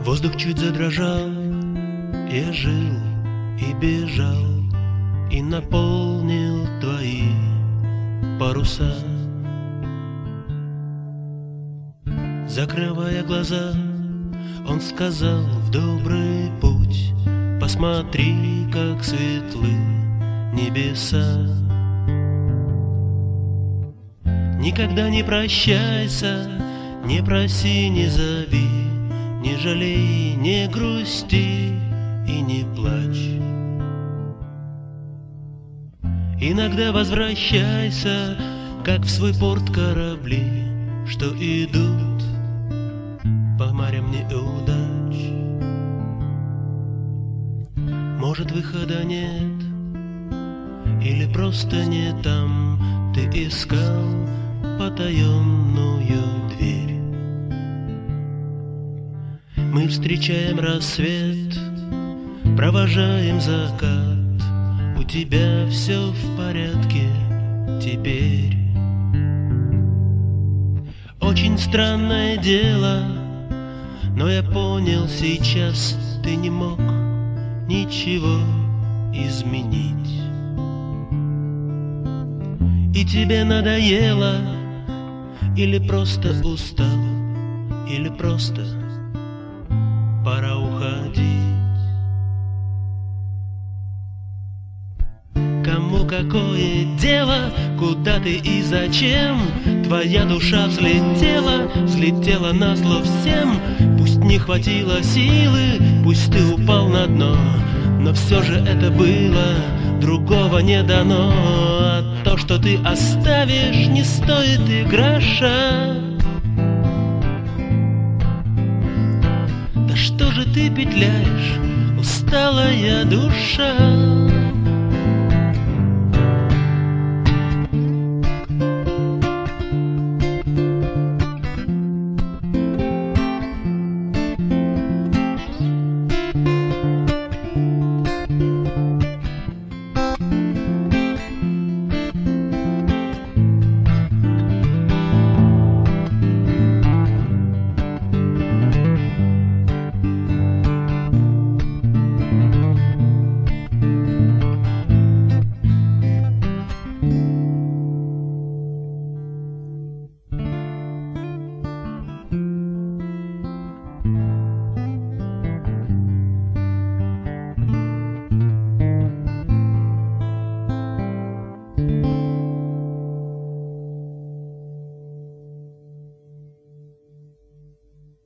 Воздух чуть задрожал, я жил и бежал, и наполнил твои паруса. Закрывая глаза, он сказал: в добрый путь, посмотри, как светлы небеса. Никогда не прощайся, не проси, не зови, не жалей, не грусти и не плачь. Иногда возвращайся, как в свой порт корабли, что идут по морям неудач. Может, выхода нет, или просто не там ты искал потаенную дверь. Мы встречаем рассвет, провожаем закат. У тебя все в порядке теперь. Очень странное дело, но я понял сейчас, ты не мог ничего изменить. И тебе надоело, или просто устал, или просто пора уходить. Кому какое дело, куда ты и зачем? Твоя душа взлетела, взлетела назло всем. Пусть не хватило силы, пусть ты упал на дно, но все же это было, другого не дано. А то, что ты оставишь, не стоит и гроша. Да что же ты петляешь, усталая душа?